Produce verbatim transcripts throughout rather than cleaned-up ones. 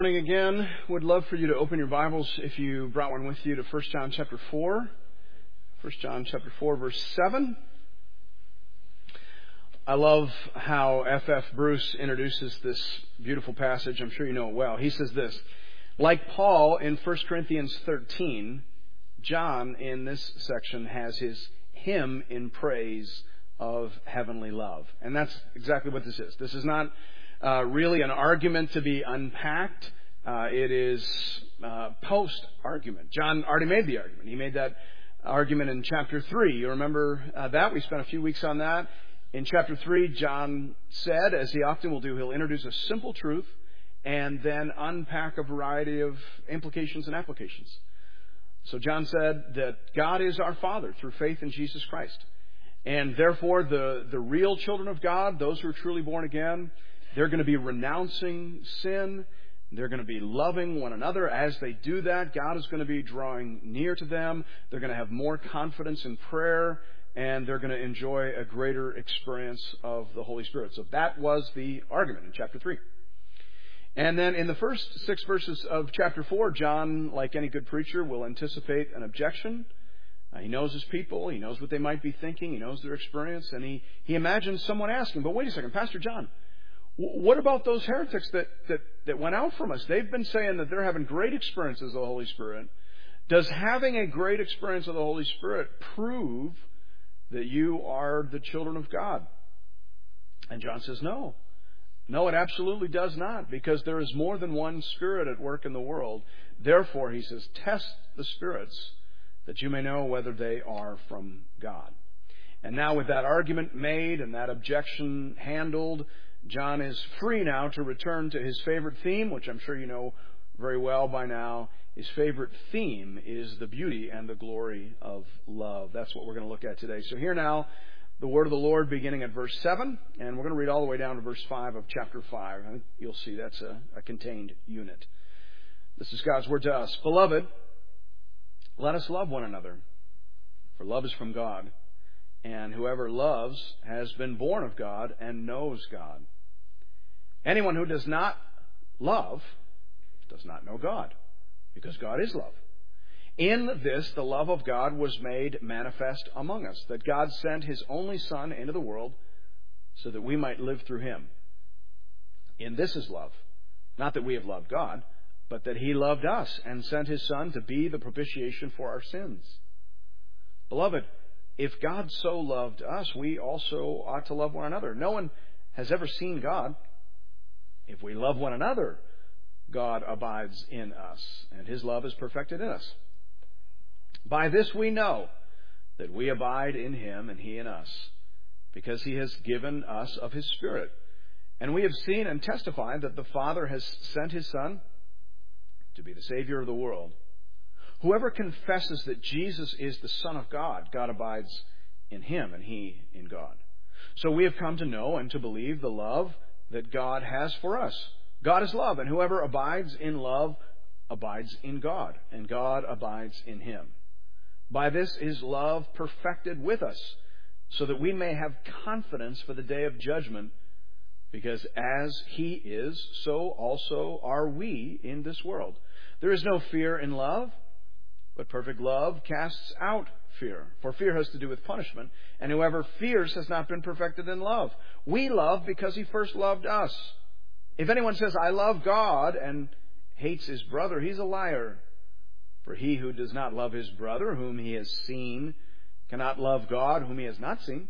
Morning again. Would love for you to open your Bibles, if you brought one with you, to First John chapter four. First John chapter four, verse seven. I love how F F Bruce introduces this beautiful passage. I'm sure you know it well. He says this: like Paul in First Corinthians thirteen, John in this section has his hymn in praise of heavenly love. And that's exactly what this is. This is not Uh, really an argument to be unpacked. Uh, it is uh, post-argument. John already made the argument. He made that argument in chapter three. You remember uh, that? We spent a few weeks on that. In chapter three, John said, as he often will do, he'll introduce a simple truth and then unpack a variety of implications and applications. So John said that God is our Father through faith in Jesus Christ. And therefore, the, the real children of God, those who are truly born again, they're going to be renouncing sin. They're going to be loving one another. As they do that, God is going to be drawing near to them. They're going to have more confidence in prayer, and they're going to enjoy a greater experience of the Holy Spirit. So that was the argument in chapter three. And then in the first six verses of chapter four, John, like any good preacher, will anticipate an objection. Uh, he knows his people. He knows what they might be thinking. He knows their experience. And he, he imagines someone asking, but wait a second, Pastor John, what about those heretics that, that, that went out from us? They've been saying that they're having great experiences of the Holy Spirit. Does having a great experience of the Holy Spirit prove that you are the children of God? And John says, no. No, it absolutely does not, because there is more than one spirit at work in the world. Therefore, he says, test the spirits that you may know whether they are from God. And now with that argument made and that objection handled, John is free now to return to his favorite theme, which I'm sure you know very well by now. His favorite theme is the beauty and the glory of love. That's what we're going to look at today. So here now, the word of the Lord beginning at verse seven, and we're going to read all the way down to verse five of chapter five. I think you'll see that's a, a contained unit. This is God's word to us. Beloved, let us love one another, for love is from God. And whoever loves has been born of God and knows God. Anyone who does not love does not know God, because God is love. In this, the love of God was made manifest among us, that God sent His only Son into the world so that we might live through Him. In this is love, not that we have loved God, but that He loved us and sent His Son to be the propitiation for our sins. Beloved, if God so loved us, we also ought to love one another. No one has ever seen God. If we love one another, God abides in us, and His love is perfected in us. By this we know that we abide in Him and He in us, because He has given us of His Spirit. And we have seen and testified that the Father has sent His Son to be the Savior of the world. Whoever confesses that Jesus is the Son of God, God abides in Him and He in God. So we have come to know and to believe the love that God has for us. God is love, and whoever abides in love abides in God, and God abides in him. By this is love perfected with us, so that we may have confidence for the day of judgment, because as He is, so also are we in this world. There is no fear in love, but perfect love casts out fear. For fear has to do with punishment, and whoever fears has not been perfected in love. We love because He first loved us. If anyone says, I love God, and hates his brother, he's a liar. For he who does not love his brother, whom he has seen, cannot love God, whom he has not seen.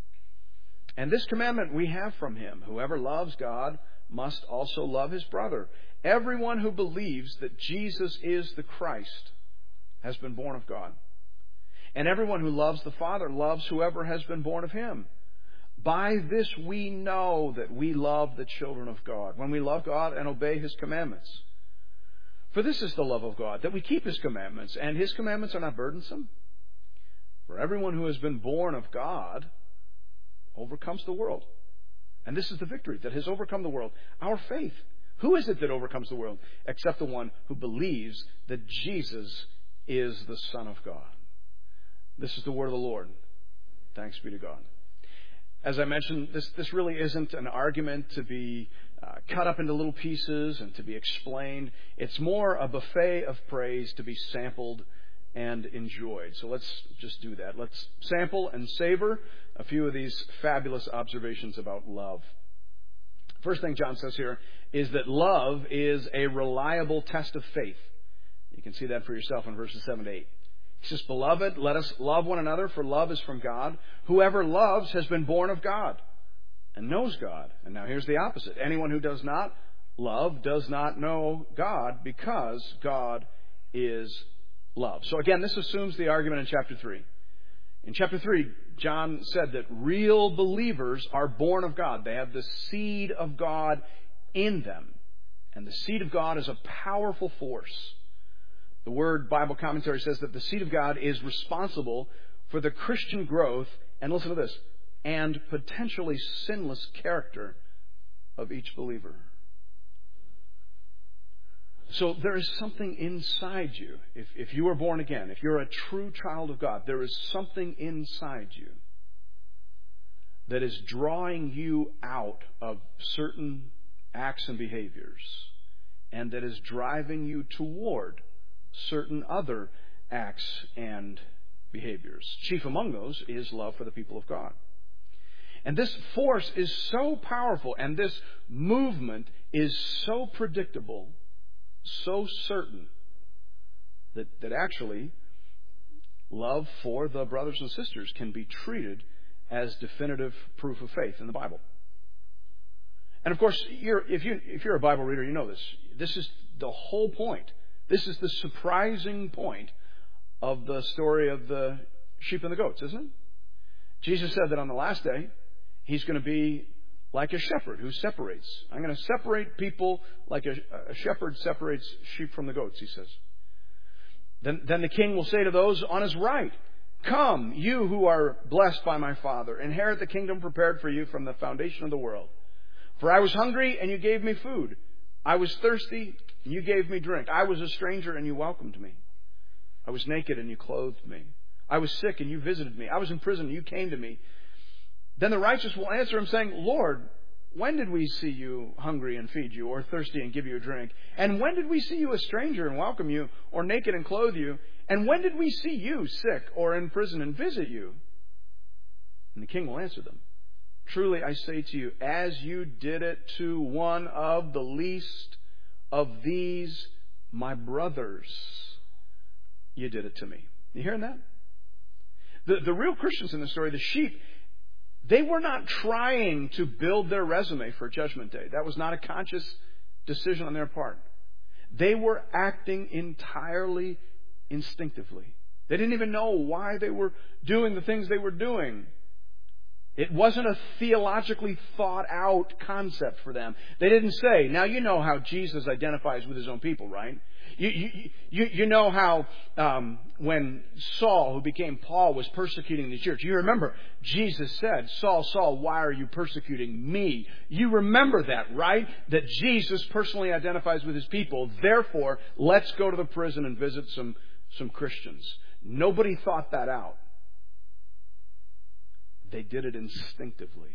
And this commandment we have from Him: whoever loves God must also love his brother. Everyone who believes that Jesus is the Christ has been born of God. And everyone who loves the Father loves whoever has been born of Him. By this we know that we love the children of God, when we love God and obey His commandments. For this is the love of God, that we keep His commandments, and His commandments are not burdensome. For everyone who has been born of God overcomes the world. And this is the victory that has overcome the world, our faith. Who is it that overcomes the world? Except the one who believes that Jesus is the Son of God. This is the word of the Lord. Thanks be to God. As I mentioned, this, this really isn't an argument to be uh, cut up into little pieces and to be explained. It's more a buffet of praise to be sampled and enjoyed. So let's just do that. Let's sample and savor a few of these fabulous observations about love. First thing John says here is that love is a reliable test of faith. You can see that for yourself in verses seven to eight. He says, "Beloved, let us love one another, for love is from God. Whoever loves has been born of God and knows God." And now here's the opposite. "Anyone who does not love does not know God, because God is love." So again, this assumes the argument in chapter three. In chapter three, John said that real believers are born of God. They have the seed of God in them. And the seed of God is a powerful force. The Word Bible Commentary says that the seed of God is responsible for the Christian growth, and listen to this, and potentially sinless character of each believer. So there is something inside you. If, if you are born again, if you're a true child of God, there is something inside you that is drawing you out of certain acts and behaviors, and that is driving you toward certain other acts and behaviors. Chief among those is love for the people of God. And this force is so powerful, and this movement is so predictable, so certain, that, that actually love for the brothers and sisters can be treated as definitive proof of faith in the Bible. And of course, you're, if, you, if you're a Bible reader, you know this. This is the whole point. This is the surprising point of the story of the sheep and the goats, isn't it? Jesus said that on the last day, He's going to be like a shepherd who separates. I'm going to separate people like a, a shepherd separates sheep from the goats, He says. Then, then the king will say to those on his right, "Come, you who are blessed by my Father, inherit the kingdom prepared for you from the foundation of the world. For I was hungry, and you gave me food. I was thirsty, and you gave me drink. I was a stranger, and you welcomed me. I was naked, and you clothed me. I was sick, and you visited me. I was in prison, and you came to me." Then the righteous will answer Him, saying, "Lord, when did we see you hungry and feed you, or thirsty and give you a drink? And when did we see you a stranger and welcome you, or naked and clothe you? And when did we see you sick or in prison and visit you?" And the king will answer them, "Truly I say to you, as you did it to one of the least of these my brothers, you did it to me." You hearing that? The, the real Christians in the story, the sheep, they were not trying to build their resume for Judgment Day. That was not a conscious decision on their part. They were acting entirely instinctively. They didn't even know why they were doing the things they were doing. It wasn't a theologically thought out concept for them. They didn't say, now you know how Jesus identifies with His own people, right? You, you, you, you know how um, when Saul, who became Paul, was persecuting the church. You remember Jesus said, "Saul, Saul, why are you persecuting me?" You remember that, right? That Jesus personally identifies with His people. Therefore, let's go to the prison and visit some, some Christians. Nobody thought that out. They did it instinctively.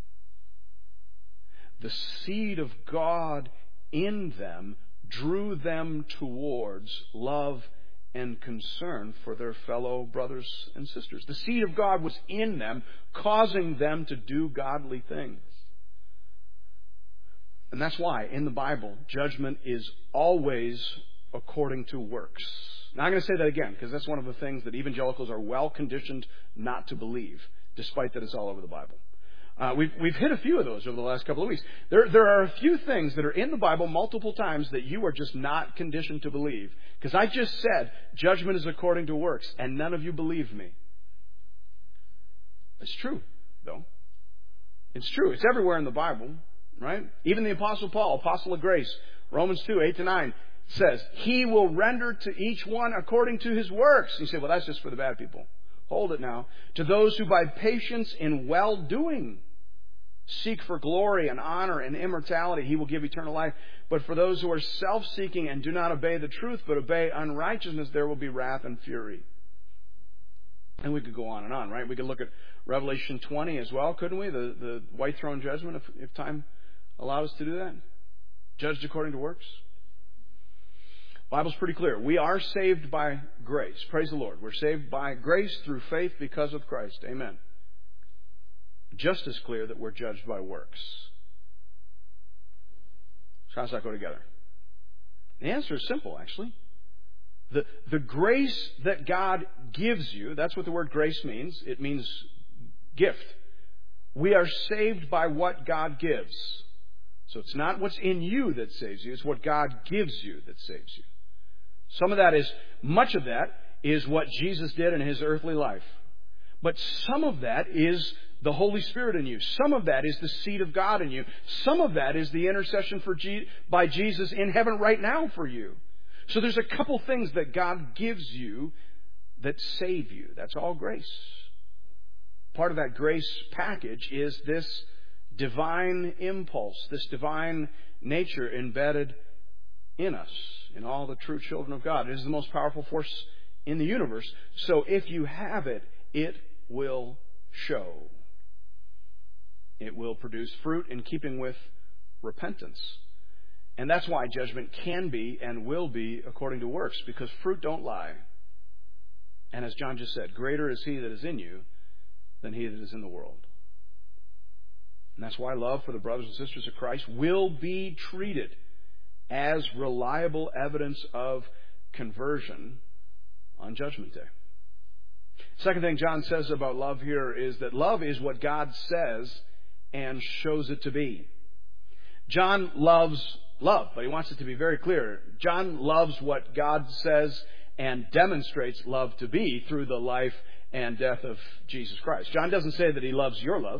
The seed of God in them drew them towards love and concern for their fellow brothers and sisters. The seed of God was in them, causing them to do godly things. And that's why in the Bible, judgment is always according to works. Now I'm going to say that again, because that's one of the things that evangelicals are well conditioned not to believe, despite that it's all over the Bible. Uh, we've, we've hit a few of those over the last couple of weeks. There, there are a few things that are in the Bible multiple times that you are just not conditioned to believe. Because I just said judgment is according to works, and none of you believe me. It's true, though. It's true. It's everywhere in the Bible, right? Even the Apostle Paul, Apostle of Grace, Romans two, eight to nine, says, "He will render to each one according to his works." You say, well, that's just for the bad people. Hold it now. "To those who by patience in well-doing seek for glory and honor and immortality, He will give eternal life. But for those who are self-seeking and do not obey the truth, but obey unrighteousness, there will be wrath and fury." And we could go on and on, right? We could look at Revelation twenty as well, couldn't we? The, the white throne judgment, if, if time allowed us to do that? Judged according to works? Bible's pretty clear. We are saved by grace. Praise the Lord. We're saved by grace through faith because of Christ. Amen. Just as clear that we're judged by works. So how does that go together? The answer is simple, actually. The, the grace that God gives you, that's what the word grace means. It means gift. We are saved by what God gives. So it's not what's in you that saves you, it's what God gives you that saves you. Some of that is, much of that is what Jesus did in His earthly life. But some of that is the Holy Spirit in you. Some of that is the seed of God in you. Some of that is the intercession for Je- by Jesus in heaven right now for you. So there's a couple things that God gives you that save you. That's all grace. Part of that grace package is this divine impulse, this divine nature embedded in us, in all the true children of God. It is the most powerful force in the universe. So if you have it, it will show. It will produce fruit in keeping with repentance. And that's why judgment can be and will be according to works, because fruit don't lie. And as John just said, greater is He that is in you than he that is in the world. And that's why love for the brothers and sisters of Christ will be treated as reliable evidence of conversion on Judgment Day. Second thing John says about love here is that love is what God says and shows it to be. John loves love, but he wants it to be very clear. John loves what God says and demonstrates love to be through the life and death of Jesus Christ. John doesn't say that he loves your love.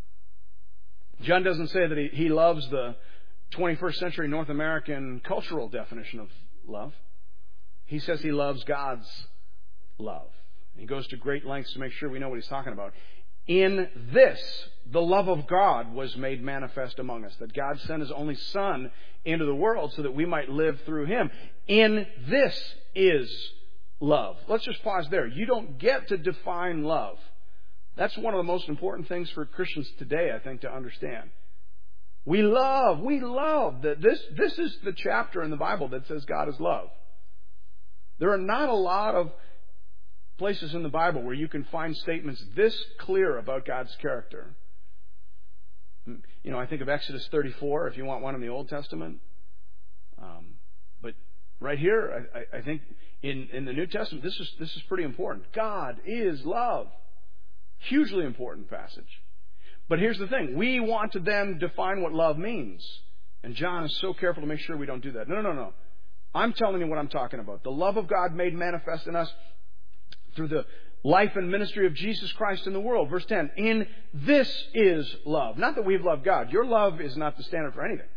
John doesn't say that he, he loves the twenty-first century North American cultural definition of love. He says he loves God's love. He goes to great lengths to make sure we know what he's talking about. In this, the love of God was made manifest among us, that God sent His only Son into the world so that we might live through Him. In this is love. Let's just pause there. You don't get to define love. That's one of the most important things for Christians today, I think, to understand. We love, we love that this, this is the chapter in the Bible that says God is love. There are not a lot of places in the Bible where you can find statements this clear about God's character. You know, I think of Exodus thirty-four, if you want one in the Old Testament. Um, but right here, I, I think in, in the New Testament, this is this is pretty important. God is love. Hugely important passage. But here's the thing. We want to then define what love means. And John is so careful to make sure we don't do that. No, no, no, no. I'm telling you what I'm talking about. The love of God made manifest in us through the life and ministry of Jesus Christ in the world. Verse ten, in this is love. Not that we've loved God. Your love is not the standard for anything.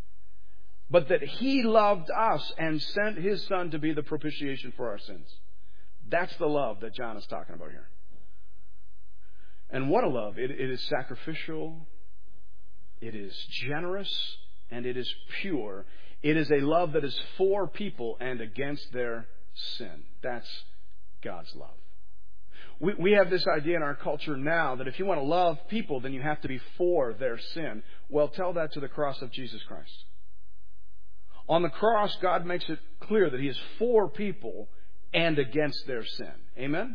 But that He loved us and sent His Son to be the propitiation for our sins. That's the love that John is talking about here. And what a love. It, it is sacrificial. It is generous. And it is pure. It is a love that is for people and against their sin. That's God's love. We, we have this idea in our culture now that if you want to love people, then you have to be for their sin. Well, tell that to the cross of Jesus Christ. On the cross, God makes it clear that He is for people and against their sin. Amen?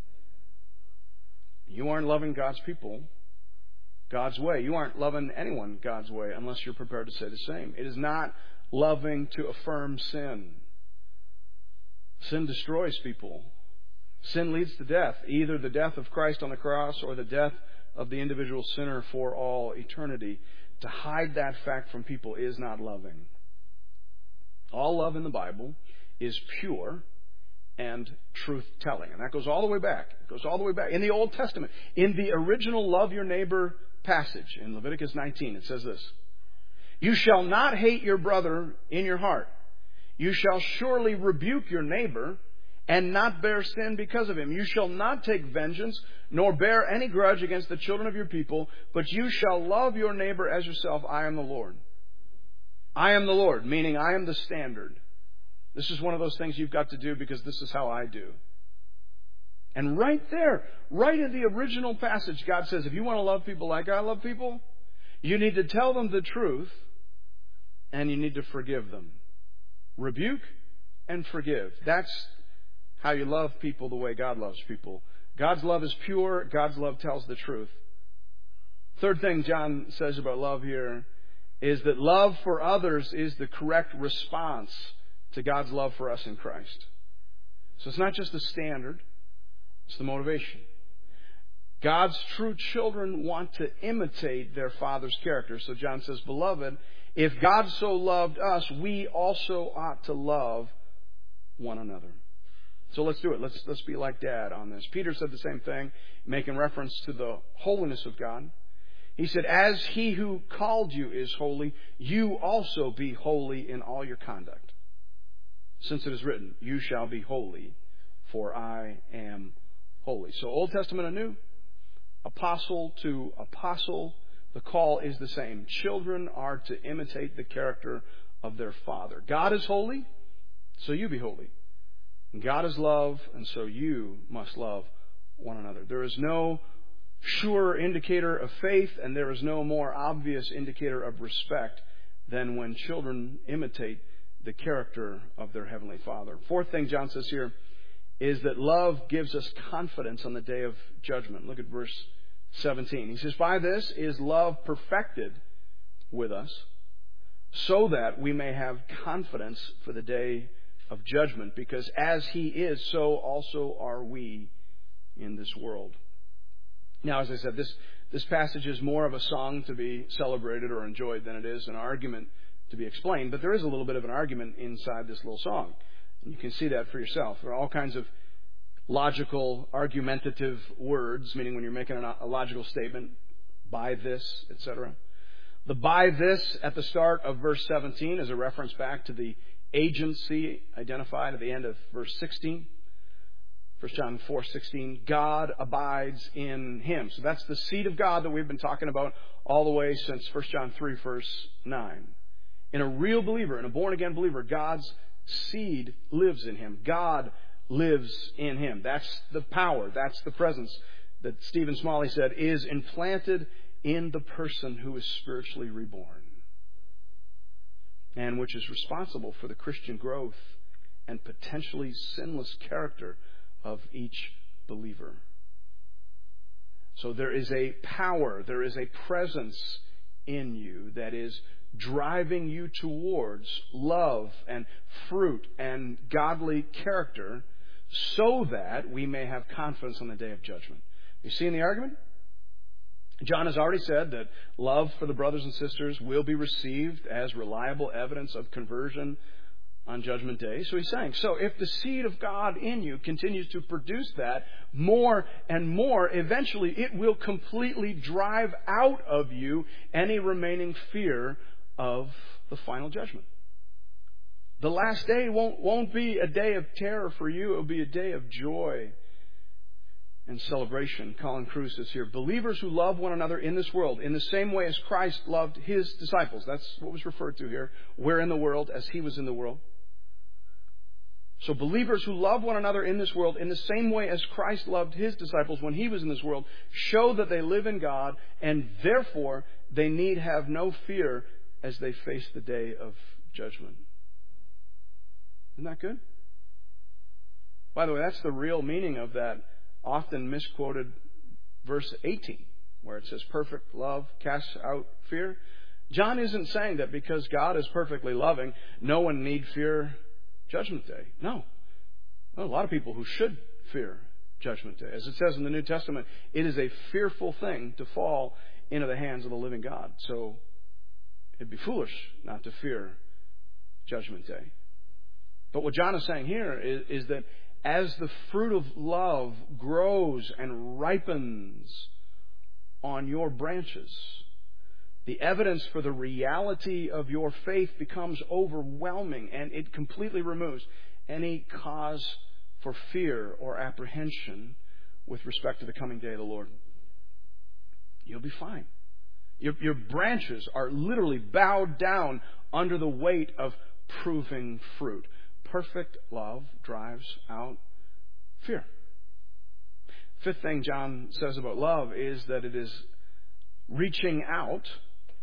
You aren't loving God's people God's way. You aren't loving anyone God's way unless you're prepared to say the same. It is not loving to affirm sin. Sin destroys people. Sin leads to death, either the death of Christ on the cross or the death of the individual sinner for all eternity. To hide that fact from people is not loving. All love in the Bible is pure and truth-telling. And that goes all the way back. It goes all the way back. In the Old Testament, in the original love your neighbor passage in Leviticus nineteen, it says this: you shall not hate your brother in your heart. You shall surely rebuke your neighbor and not bear sin because of him. You shall not take vengeance, nor bear any grudge against the children of your people, but you shall love your neighbor as yourself. I am the Lord. I am the Lord, meaning I am the standard. This is one of those things you've got to do because this is how I do. And right there, right in the original passage, God says, if you want to love people like I love people, You need to tell them the truth, and you need to forgive them. Rebuke and forgive. That's how you love people the way God loves people. God's love is pure. God's love tells the truth. Third thing John says about love here is that love for others is the correct response to God's love for us in Christ. So it's not just the standard, it's the motivation. God's true children want to imitate their Father's character. So John says, Beloved, if God so loved us, we also ought to love one another. So let's do it. Let's, let's be like Dad on this. Peter said the same thing, making reference to the holiness of God. He said, As He who called you is holy, you also be holy in all your conduct. Since it is written, You shall be holy, for I am holy. So Old Testament and New, apostle to apostle, the call is the same. Children are to imitate the character of their Father. God is holy, so you be holy. God is love, and so you must love one another. There is no sure indicator of faith, and there is no more obvious indicator of respect than when children imitate the character of their Heavenly Father. Fourth thing John says here is that love gives us confidence on the day of judgment. Look at verse seventeen. He says, By this is love perfected with us, so that we may have confidence for the day of judgment, because as He is, so also are we in this world. Now, as I said, this, this passage is more of a song to be celebrated or enjoyed than it is an argument to be explained, but there is a little bit of an argument inside this little song. And you can see that for yourself. There are all kinds of logical, argumentative words, meaning when you're making a logical statement, by this, et cetera. The by this at the start of verse seventeen is a reference back to the agency identified at the end of verse sixteen. First John four sixteen, God abides in Him. So that's the seed of God that we've been talking about all the way since First John three, verse nine. In a real believer, in a born-again believer, God's seed lives in him. God lives in him. That's the power, that's the presence that Stephen Smalley said is implanted in the person who is spiritually reborn, and which is responsible for the Christian growth and potentially sinless character of each believer. So there is a power, there is a presence in you that is driving you towards love and fruit and godly character, so that we may have confidence on the day of judgment. You see in the argument? John has already said that love for the brothers and sisters will be received as reliable evidence of conversion on Judgment Day. So he's saying, so if the seed of God in you continues to produce that more and more, eventually it will completely drive out of you any remaining fear of the final judgment. The last day won't, won't be a day of terror for you. It will be a day of joy and celebration. Colin Kruse says here, believers who love one another in this world in the same way as Christ loved His disciples. That's what was referred to here. We're in the world as He was in the world. So believers who love one another in this world in the same way as Christ loved His disciples when He was in this world show that they live in God, and therefore they need have no fear as they face the day of judgment. Isn't that good? By the way, that's the real meaning of that often misquoted verse eighteen, where it says perfect love casts out fear. John isn't saying that because God is perfectly loving, no one need fear Judgment Day. No. Well, a lot of people who should fear Judgment Day. As it says in the New Testament, it is a fearful thing to fall into the hands of the living God. So it'd be foolish not to fear Judgment Day. But what John is saying here is, is that as the fruit of love grows and ripens on your branches, the evidence for the reality of your faith becomes overwhelming, and it completely removes any cause for fear or apprehension with respect to the coming day of the Lord. You'll be fine. Your, your branches are literally bowed down under the weight of proving fruit. Perfect love drives out fear. Fifth thing John says about love is that it is reaching out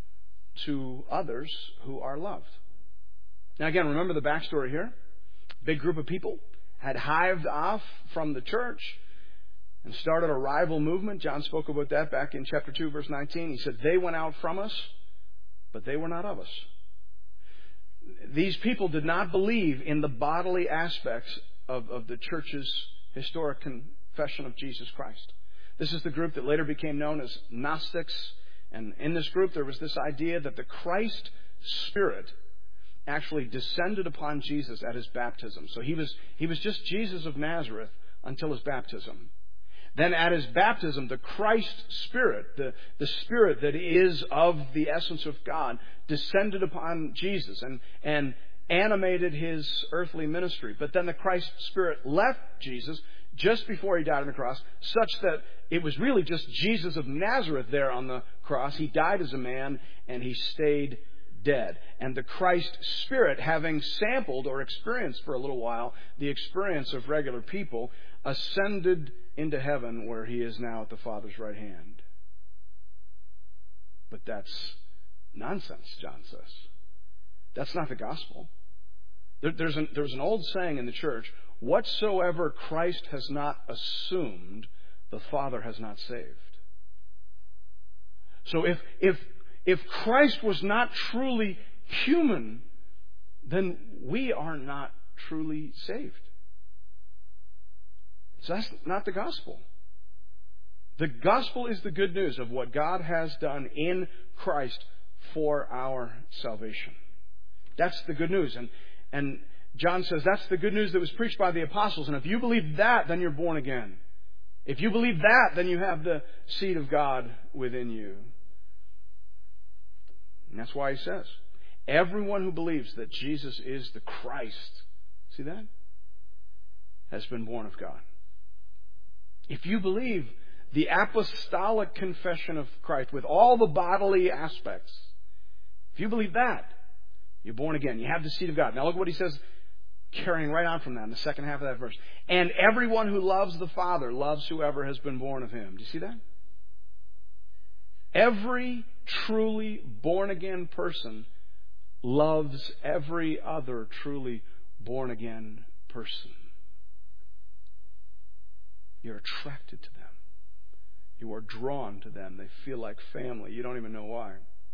to others who are loved. Now again, remember the backstory here. Big group of people had hived off from the church and started a rival movement. John spoke about that back in chapter two, verse nineteen. He said, they went out from us, but they were not of us. These people did not believe in the bodily aspects of, of the church's historic confession of Jesus Christ. This is the group that later became known as Gnostics. And in this group, there was this idea that the Christ Spirit actually descended upon Jesus at his baptism. So he was, he was just Jesus of Nazareth until his baptism. Then at his baptism, the Christ Spirit, the, the Spirit that is of the essence of God, descended upon Jesus and, and animated his earthly ministry. But then the Christ Spirit left Jesus just before he died on the cross, such that it was really just Jesus of Nazareth there on the cross. He died as a man and he stayed dead. And the Christ Spirit, having sampled or experienced for a little while the experience of regular people, ascended into heaven where he is now at the Father's right hand. But that's nonsense, John says. That's not the gospel. There, there's, an, there's an old saying in the church, whatsoever Christ has not assumed, the Father has not saved. So if, if, if Christ was not truly human, then we are not truly saved. So that's not the gospel. The gospel is the good news of what God has done in Christ for our salvation. That's the good news. And, and John says that's the good news that was preached by the apostles. And if you believe that, then you're born again. If you believe that, then you have the seed of God within you. And that's why he says, everyone who believes that Jesus is the Christ, see that? Has been born of God. If you believe the apostolic confession of Christ with all the bodily aspects, if you believe that, you're born again. You have the seed of God. Now look what he says, carrying right on from that in the second half of that verse. And everyone who loves the Father loves whoever has been born of him. Do you see that? Every truly born again person loves every other truly born again person. You're attracted to them. You are drawn to them. They feel like family. You don't even know why.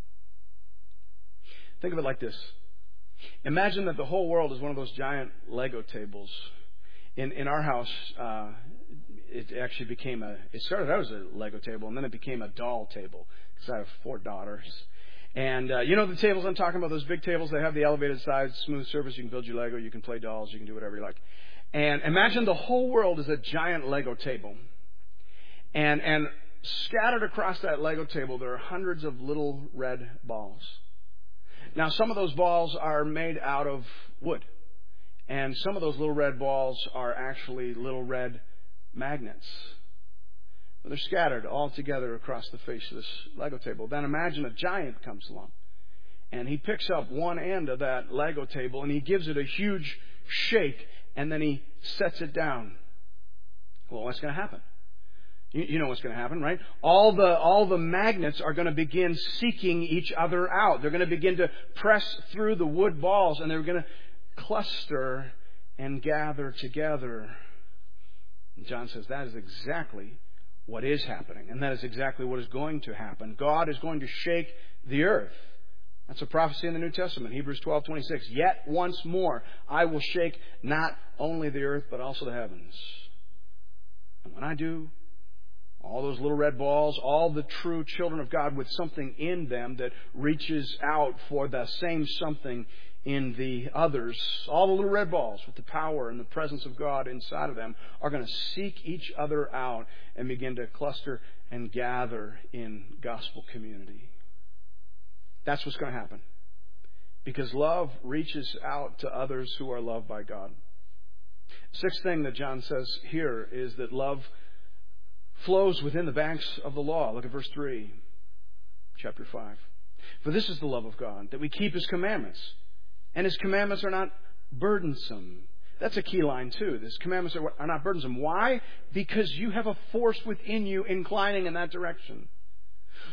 Think of it like this. Imagine that the whole world is one of those giant Lego tables. In in our house, uh, it actually became a, it started out as a Lego table, and then it became a doll table, because I have four daughters. And uh, you know the tables I'm talking about, those big tables, they have the elevated sides, smooth surface, you can build your Lego, you can play dolls, you can do whatever you like. And imagine the whole world is a giant Lego table. And and scattered across that Lego table, there are hundreds of little red balls. Now, some of those balls are made out of wood. And some of those little red balls are actually little red magnets. But they're scattered all together across the face of this Lego table. Then imagine a giant comes along. And he picks up one end of that Lego table and he gives it a huge shake. And then he sets it down. Well, what's going to happen? You, you know what's going to happen, right? All the all the magnets are going to begin seeking each other out. They're going to begin to press through the wood balls, and they're going to cluster and gather together. And John says that is exactly what is happening, and that is exactly what is going to happen. God is going to shake the earth. That's a prophecy in the New Testament, Hebrews twelve twenty-six. Yet once more I will shake not only the earth, but also the heavens. And when I do, all those little red balls, all the true children of God with something in them that reaches out for the same something in the others, all the little red balls with the power and the presence of God inside of them are going to seek each other out and begin to cluster and gather in gospel community. That's what's going to happen. Because love reaches out to others who are loved by God. Sixth thing that John says here is that love flows within the banks of the law. Look at verse three, chapter five. For this is the love of God, that we keep His commandments. And His commandments are not burdensome. That's a key line too. His commandments are, are not burdensome. Why? Because you have a force within you inclining in that direction.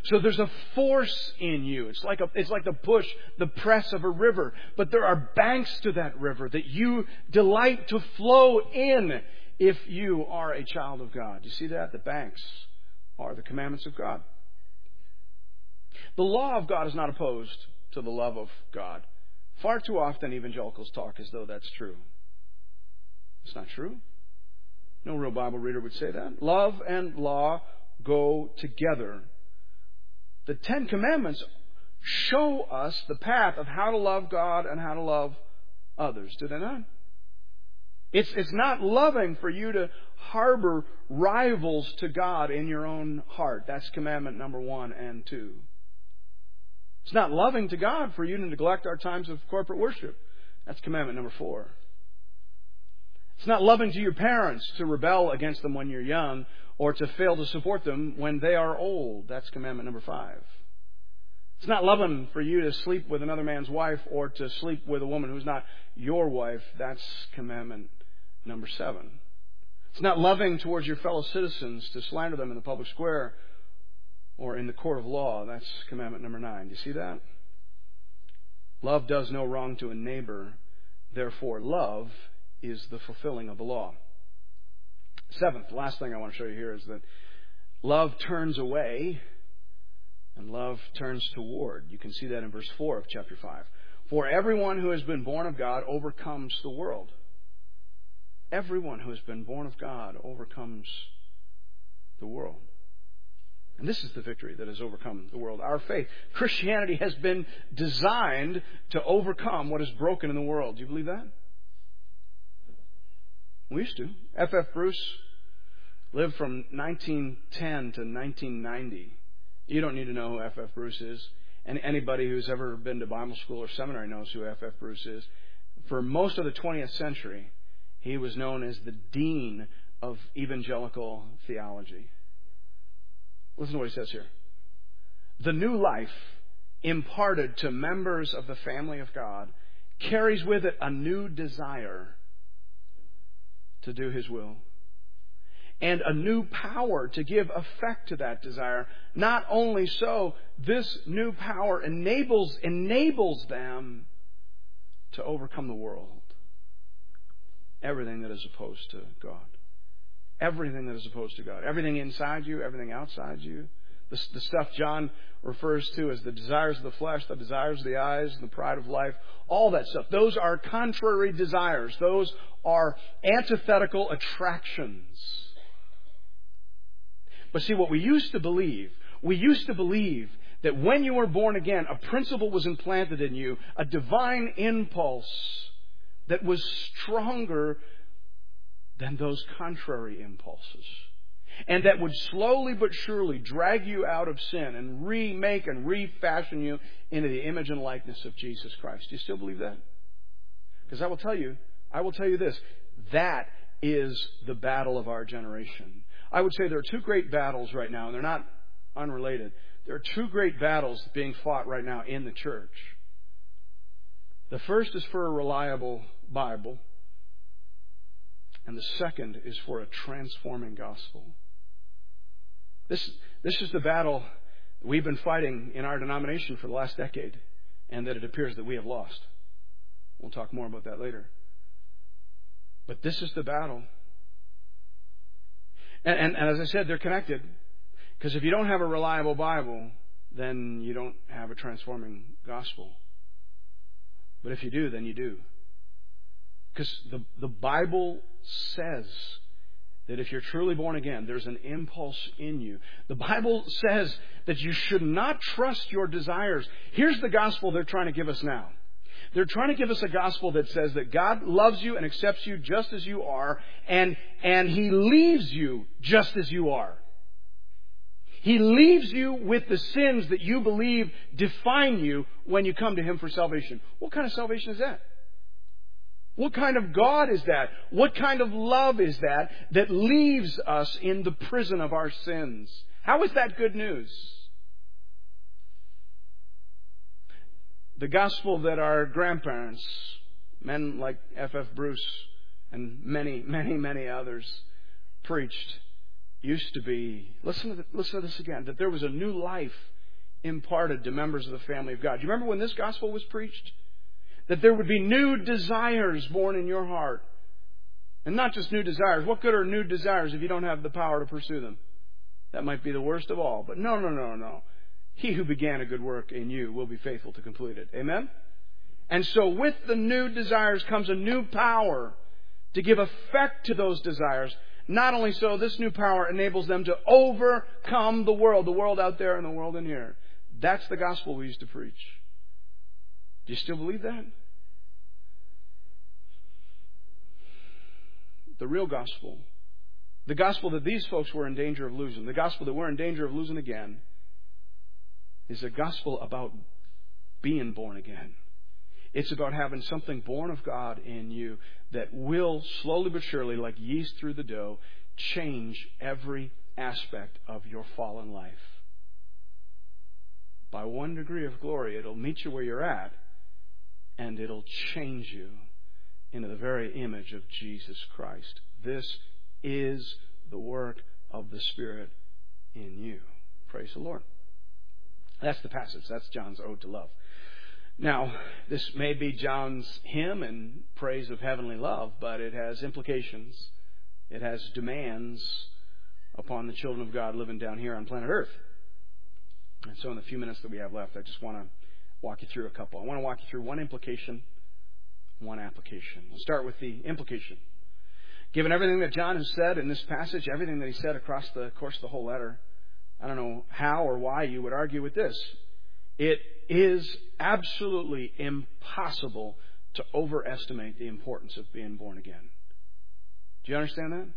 So there's a force in you. It's like a, it's like the push, the press of a river. But there are banks to that river that you delight to flow in if you are a child of God. You see that? The banks are the commandments of God. The law of God is not opposed to the love of God. Far too often evangelicals talk as though that's true. It's not true. No real Bible reader would say that. Love and law go together. The Ten Commandments show us the path of how to love God and how to love others. Do they not? It's, it's not loving for you to harbor rivals to God in your own heart. That's commandment number one and two. It's not loving to God for you to neglect our times of corporate worship. That's commandment number four. It's not loving to your parents to rebel against them when you're young or to fail to support them when they are old. That's commandment number five. It's not loving for you to sleep with another man's wife or to sleep with a woman who's not your wife. That's commandment number seven. It's not loving towards your fellow citizens to slander them in the public square or in the court of law. That's commandment number nine. Do you see that? Love does no wrong to a neighbor. Therefore, love is the fulfilling of the law. Seventh, the last thing I want to show you here is that love turns away and love turns toward. You can see that in verse four of chapter five. For everyone who has been born of God overcomes the world. Everyone who has been born of God overcomes the world. And this is the victory that has overcome the world. Our faith. Christianity has been designed to overcome what is broken in the world. Do you believe that? We used to. F F Bruce lived from nineteen ten to nineteen ninety. You don't need to know who F F Bruce is. And anybody who's ever been to Bible school or seminary knows who F F Bruce is. For most of the twentieth century, he was known as the dean of evangelical theology. Listen to what he says here. The new life imparted to members of the family of God carries with it a new desire to do His will. And a new power to give effect to that desire. Not only so, this new power enables, enables them to overcome the world. Everything that is opposed to God. Everything that is opposed to God. Everything inside you, everything outside you. The, the stuff John refers to as the desires of the flesh, the desires of the eyes, the pride of life. All that stuff. Those are contrary desires. Those are antithetical attractions. But see, what we used to believe, we used to believe that when you were born again, a principle was implanted in you, a divine impulse that was stronger than those contrary impulses. And that would slowly but surely drag you out of sin and remake and refashion you into the image and likeness of Jesus Christ. Do you still believe that? Because I will tell you, I will tell you this, that is the battle of our generation. I would say there are two great battles right now, and they're not unrelated. There are two great battles being fought right now in the church. The first is for a reliable Bible, and the second is for a transforming gospel. This, this is the battle we've been fighting in our denomination for the last decade, and that it appears that we have lost. We'll talk more about that later. But this is the battle. And, and, and as I said, they're connected. Because if you don't have a reliable Bible, then you don't have a transforming gospel. But if you do, then you do. Because the, the Bible says that if you're truly born again, there's an impulse in you. The Bible says that you should not trust your desires. Here's the gospel they're trying to give us now. They're trying to give us a gospel that says that God loves you and accepts you just as you are, and, and He leaves you just as you are. He leaves you with the sins that you believe define you when you come to Him for salvation. What kind of salvation is that? What kind of God is that? What kind of love is that that leaves us in the prison of our sins? How is that good news? The gospel that our grandparents, men like F F Bruce and many, many, many others preached used to be, listen to, the, listen to this again, that there was a new life imparted to members of the family of God. Do you remember when this gospel was preached? That there would be new desires born in your heart. And not just new desires. What good are new desires if you don't have the power to pursue them? That might be the worst of all. But no, no, no, no. He who began a good work in you will be faithful to complete it. Amen? And so with the new desires comes a new power to give effect to those desires. Not only so, this new power enables them to overcome the world, the world out there and the world in here. That's the gospel we used to preach. Do you still believe that? The real gospel, the gospel that these folks were in danger of losing, the gospel that we're in danger of losing again, is a gospel about being born again. It's about having something born of God in you that will, slowly but surely, like yeast through the dough, change every aspect of your fallen life. By one degree of glory, it'll meet you where you're at, and it'll change you into the very image of Jesus Christ. This is the work of the Spirit in you. Praise the Lord. That's the passage. That's John's ode to love. Now, this may be John's hymn and praise of heavenly love, but it has implications. It has demands upon the children of God living down here on planet Earth. And so in the few minutes that we have left, I just want to walk you through a couple. I want to walk you through one implication, one application. We'll start with the implication. Given everything that John has said in this passage, everything that he said across the course of the whole letter, I don't know how or why you would argue with this. It is absolutely impossible to overestimate the importance of being born again. Do you understand that?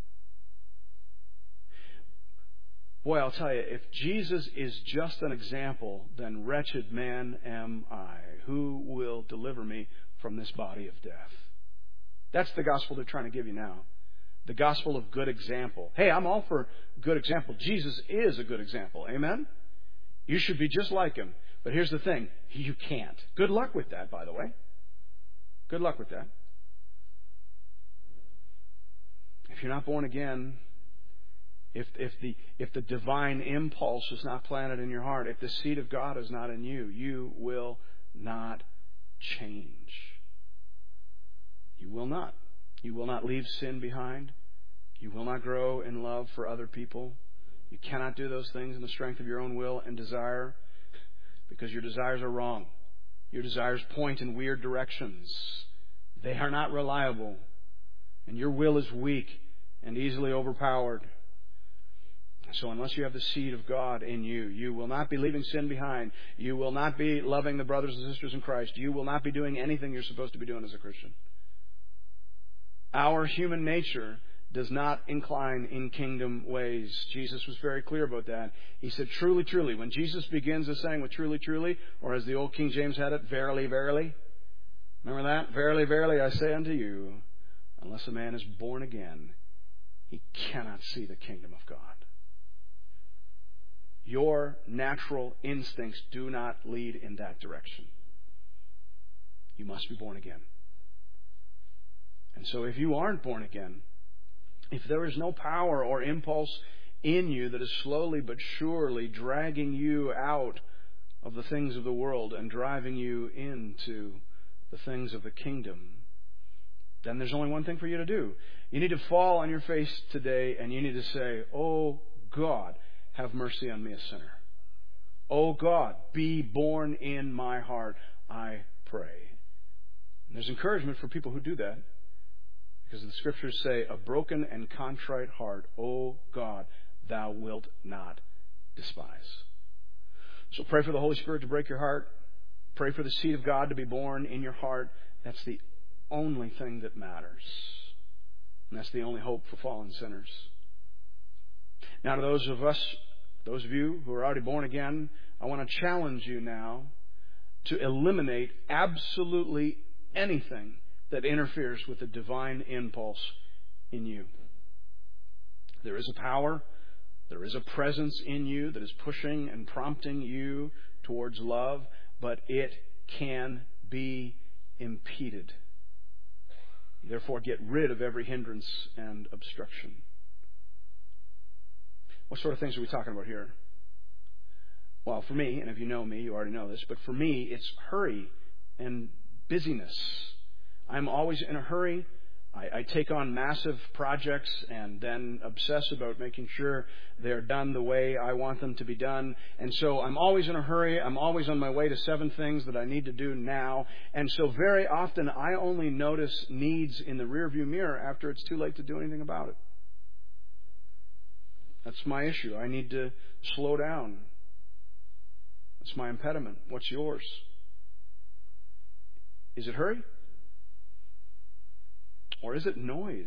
Boy, I'll tell you, if Jesus is just an example, then wretched man am I. Who will deliver me from this body of death? That's the gospel they're trying to give you now. The gospel of good example. Hey, I'm all for good example. Jesus is a good example. Amen? You should be just like him. But here's the thing. You can't. Good luck with that, by the way. Good luck with that. If you're not born again, if if the if the divine impulse is not planted in your heart, if the seed of God is not in you, you will not change. You will not. You will not leave sin behind. You will not grow in love for other people. You cannot do those things in the strength of your own will and desire, because your desires are wrong. Your desires point in weird directions. They are not reliable. And your will is weak and easily overpowered. So unless you have the seed of God in you, you will not be leaving sin behind. You will not be loving the brothers and sisters in Christ. You will not be doing anything you're supposed to be doing as a Christian. Our human nature does not incline in kingdom ways. Jesus was very clear about that. He said, truly, truly. When Jesus begins a saying with truly, truly, or as the old King James had it, verily, verily. Remember that? Verily, verily, I say unto you, unless a man is born again, he cannot see the kingdom of God. Your natural instincts do not lead in that direction. You must be born again. And so if you aren't born again, if there is no power or impulse in you that is slowly but surely dragging you out of the things of the world and driving you into the things of the kingdom, then there's only one thing for you to do. You need to fall on your face today and you need to say, oh God, have mercy on me, a sinner. Oh God, be born in my heart, I pray. And there's encouragement for people who do that. Because the Scriptures say, a broken and contrite heart, O God, thou wilt not despise. So pray for the Holy Spirit to break your heart. Pray for the seed of God to be born in your heart. That's the only thing that matters. And that's the only hope for fallen sinners. Now to those of us, those of you who are already born again, I want to challenge you now to eliminate absolutely anything that interferes with the divine impulse in you. There is a power, there is a presence in you that is pushing and prompting you towards love, but it can be impeded. Therefore, get rid of every hindrance and obstruction. What sort of things are we talking about here? Well, for me, and if you know me, you already know this, but for me, it's hurry and busyness. I'm always in a hurry. I, I take on massive projects and then obsess about making sure they're done the way I want them to be done. And so I'm always in a hurry. I'm always on my way to seven things that I need to do now. And so very often I only notice needs in the rearview mirror after it's too late to do anything about it. That's my issue. I need to slow down. That's my impediment. What's yours? Is it hurry? Or is it noise?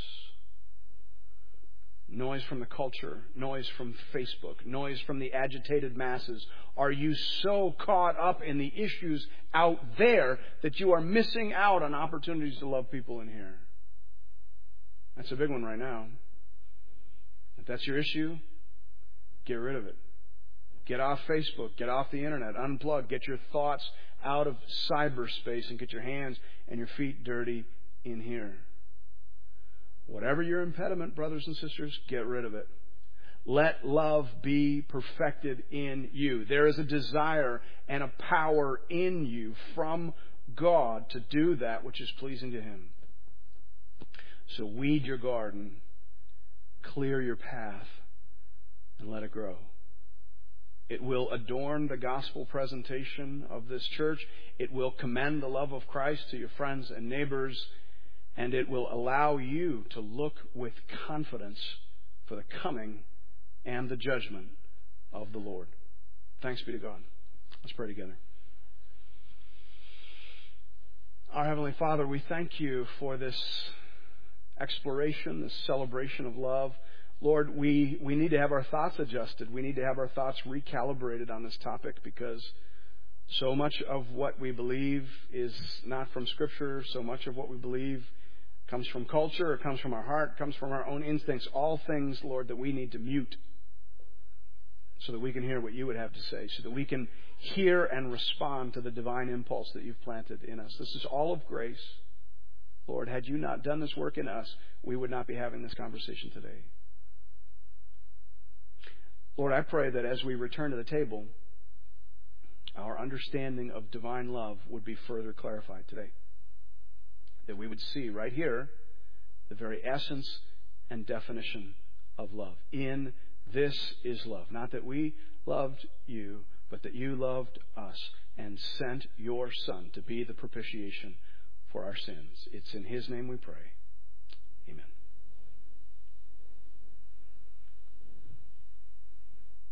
Noise from the culture, noise from Facebook, noise from the agitated masses. Are you so caught up in the issues out there that you are missing out on opportunities to love people in here? That's a big one right now. If that's your issue, get rid of it. Get off Facebook, get off the internet, unplug, get your thoughts out of cyberspace and get your hands and your feet dirty in here. Whatever your impediment, brothers and sisters, get rid of it. Let love be perfected in you. There is a desire and a power in you from God to do that which is pleasing to Him. So weed your garden, clear your path, and let it grow. It will adorn the gospel presentation of this church. It will commend the love of Christ to your friends and neighbors. And it will allow you to look with confidence for the coming and the judgment of the Lord. Thanks be to God. Let's pray together. Our Heavenly Father, we thank you for this exploration, this celebration of love. Lord, we, we need to have our thoughts adjusted. We need to have our thoughts recalibrated on this topic because so much of what we believe is not from Scripture. So much of what we believe comes from culture, it comes from our heart, comes from our own instincts. All things, Lord, that we need to mute so that we can hear what you would have to say, so that we can hear and respond to the divine impulse that you've planted in us. This is all of grace. Lord, had you not done this work in us, we would not be having this conversation today. Lord, I pray that as we return to the table, our understanding of divine love would be further clarified today. That we would see right here the very essence and definition of love. In this is love. Not that we loved you, but that you loved us and sent your Son to be the propitiation for our sins. It's in His name we pray. Amen.